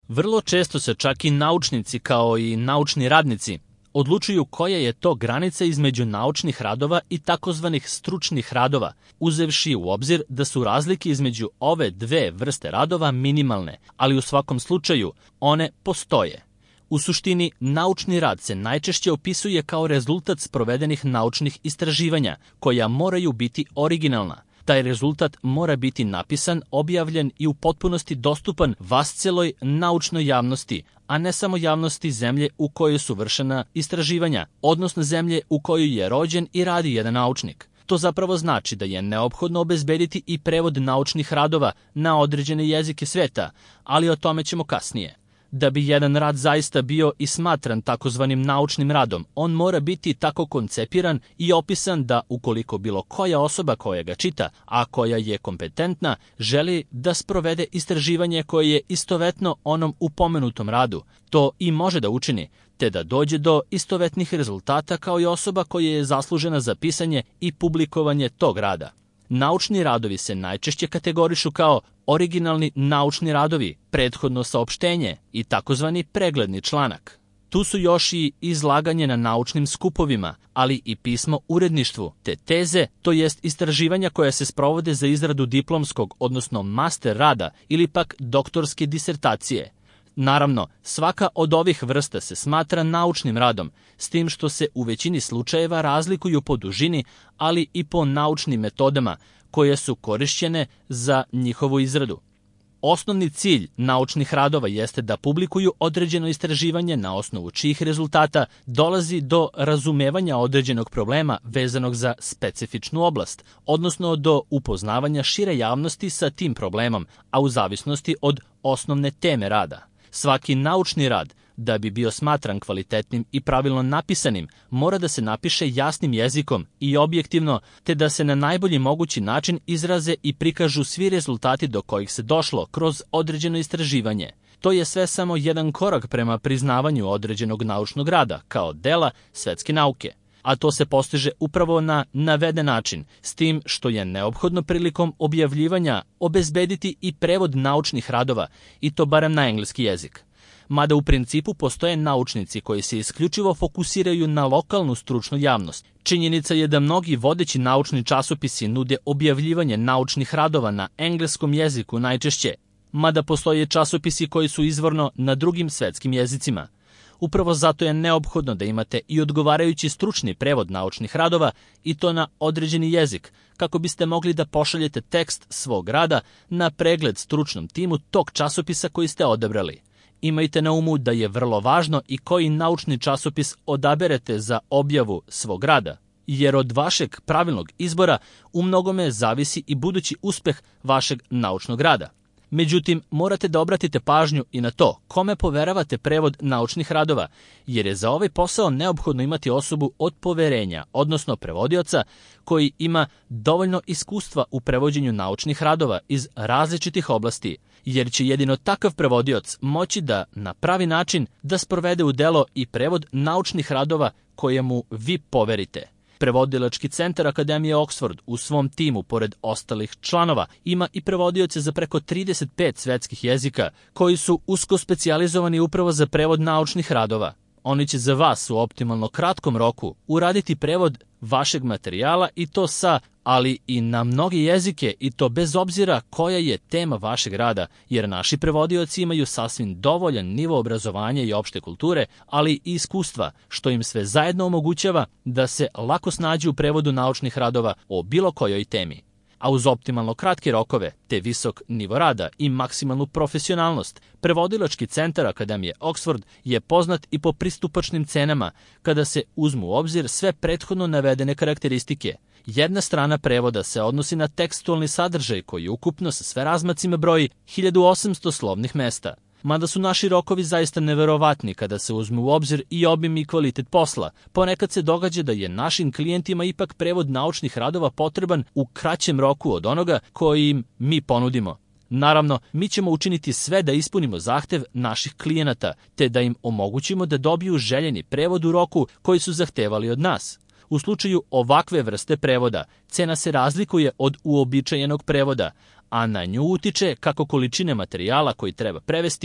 Vrlo često se čak i naučnici kao i naučni radnici odlučuju koja je to granica između naučnih radova i takozvanih stručnih radova, uzevši u obzir da su razlike između ove dve vrste radova minimalne, ali u svakom slučaju one postoje. U suštini, naučni rad se najčešće opisuje kao rezultat sprovedenih naučnih istraživanja, koja moraju biti originalna. Taj rezultat mora biti napisan, objavljen i u potpunosti dostupan vasceloj naučnoj javnosti, a ne samo javnosti zemlje u kojoj su vršena istraživanja, odnosno zemlje u kojoj je rođen i radi jedan naučnik. To zapravo znači da je neophodno obezbediti i prevod naučnih radova na određene jezike sveta, ali o tome ćemo kasnije. Da bi jedan rad zaista bio i smatran takozvanim naučnim radom, on mora biti tako koncepiran i opisan da ukoliko bilo koja osoba koja ga čita, a koja je kompetentna, želi da sprovede istraživanje koje je istovetno onom u pomenutom radu, to i može da učini, te da dođe do istovetnih rezultata kao i osoba koja je zaslužena za pisanje i publikovanje tog rada. Naučni radovi se najčešće kategorišu kao originalni naučni radovi, prethodno saopštenje i takozvani pregledni članak. Tu su još i izlaganje na naučnim skupovima, ali i pismo uredništvu, te teze, to jest istraživanja koja se sprovode za izradu diplomskog, odnosno master rada ili pak doktorske disertacije. Naravno, svaka od ovih vrsta se smatra naučnim radom, s tim što se u većini slučajeva razlikuju po dužini, ali i po naučnim metodama koje su korišćene za njihovu izradu. Osnovni cilj naučnih radova jeste da publikuju određeno istraživanje na osnovu čijih rezultata dolazi do razumevanja određenog problema vezanog za specifičnu oblast, odnosno do upoznavanja šire javnosti sa tim problemom, a u zavisnosti od osnovne teme rada. Svaki naučni rad, da bi bio smatran kvalitetnim i pravilno napisanim, mora da se napiše jasnim jezikom i objektivno, te da se na najbolji mogući način izraze i prikažu svi rezultati do kojih se došlo kroz određeno istraživanje. To je sve samo jedan korak prema priznavanju određenog naučnog rada kao dela svetske nauke. A to se postiže upravo na naveden način, s tim što je neophodno prilikom objavljivanja obezbediti i prevod naučnih radova, i to barem na engleski jezik. Mada u principu postoje naučnici koji se isključivo fokusiraju na lokalnu stručnu javnost. Činjenica je da mnogi vodeći naučni časopisi nude objavljivanje naučnih radova na engleskom jeziku najčešće, mada postoje časopisi koji su izvorno na drugim svetskim jezicima. Upravo zato je neophodno da imate i odgovarajući stručni prevod naučnih radova i to na određeni jezik, kako biste mogli da pošaljete tekst svog rada na pregled stručnom timu tog časopisa koji ste odabrali. Imajte na umu da je vrlo važno i koji naučni časopis odaberete za objavu svog rada, jer od vašeg pravilnog izbora u mnogome zavisi i budući uspeh vašeg naučnog rada. Međutim, morate da obratite pažnju i na to kome poveravate prevod naučnih radova, jer je za ovaj posao neophodno imati osobu od poverenja, odnosno prevodioca koji ima dovoljno iskustva u prevođenju naučnih radova iz različitih oblasti, jer će jedino takav prevodioc moći da na pravi način da sprovede u delo i prevod naučnih radova koje mu vi poverite. Prevodilački centar Akademije Oxford u svom timu, pored ostalih članova, ima i prevodioce za preko 35 svetskih jezika, koji su usko specijalizovani upravo za prevod naučnih radova. Oni će za vas u optimalno kratkom roku uraditi prevod vašeg materijala i to ali i na mnoge jezike, i to bez obzira koja je tema vašeg rada, jer naši prevodioci imaju sasvim dovoljan nivo obrazovanja i opšte kulture, ali i iskustva, što im sve zajedno omogućava da se lako snađu u prevodu naučnih radova o bilo kojoj temi. A uz optimalno kratke rokove, te visok nivo rada i maksimalnu profesionalnost, prevodilački centar Akademije Oxford je poznat i po pristupačnim cenama, kada se uzmu u obzir sve prethodno navedene karakteristike. Jedna strana prevoda se odnosi na tekstualni sadržaj koji ukupno sa sve razmacima broji 1800 slovnih mesta. Mada su naši rokovi zaista neverovatni kada se uzme u obzir i obim i kvalitet posla, ponekad se događa da je našim klijentima ipak prevod naučnih radova potreban u kraćem roku od onoga koji im mi ponudimo. Naravno, mi ćemo učiniti sve da ispunimo zahtev naših klijenata, te da im omogućimo da dobiju željeni prevod u roku koji su zahtevali od nas. U slučaju ovakve vrste prevoda, cena se razlikuje od uobičajenog prevoda, a na nju utiče kako količine materijala koji treba prevesti,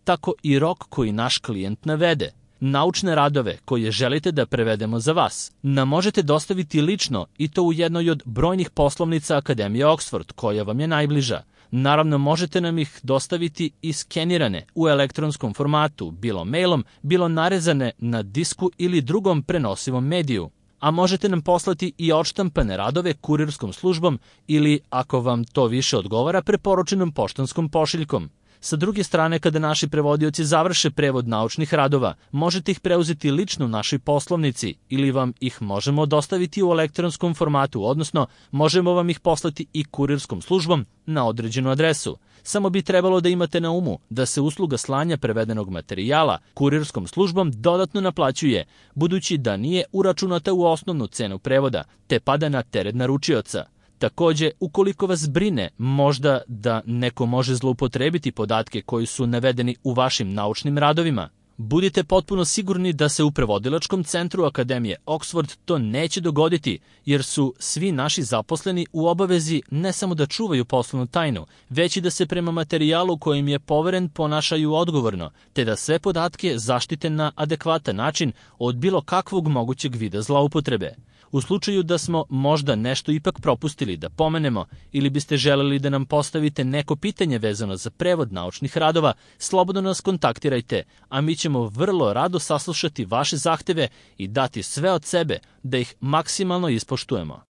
tako i rok koji naš klijent navede. Naučne radove koje želite da prevedemo za vas nam možete dostaviti lično i to u jednoj od brojnih poslovnica Akademije Oxford koja vam je najbliža. Naravno, možete nam ih dostaviti i skenirane u elektronskom formatu, bilo mailom, bilo narezane na disku ili drugom prenosivom mediju. A možete nam poslati i odštampane radove kurirskom službom ili, ako vam to više odgovara, preporučenom poštanskom pošiljkom. Sa druge strane, kada naši prevodioci završe prevod naučnih radova, možete ih preuzeti lično u našoj poslovnici ili vam ih možemo dostaviti u elektronskom formatu, odnosno možemo vam ih poslati i kurirskom službom na određenu adresu. Samo bi trebalo da imate na umu da se usluga slanja prevedenog materijala kurirskom službom dodatno naplaćuje, budući da nije uračunata u osnovnu cenu prevoda, te pada na teret naručioca. Takođe, ukoliko vas brine možda da neko može zloupotrebiti podatke koji su navedeni u vašim naučnim radovima, budite potpuno sigurni da se u prevodilačkom centru Akademije Oxford to neće dogoditi, jer su svi naši zaposleni u obavezi ne samo da čuvaju poslovnu tajnu, već i da se prema materijalu kojim je poveren ponašaju odgovorno, te da sve podatke zaštite na adekvatan način od bilo kakvog mogućeg vida zloupotrebe. U slučaju da smo možda nešto ipak propustili da pomenemo ili biste želeli da nam postavite neko pitanje vezano za prevod naučnih radova, slobodno nas kontaktirajte, a mi ćemo vrlo rado saslušati vaše zahteve i dati sve od sebe da ih maksimalno ispoštujemo.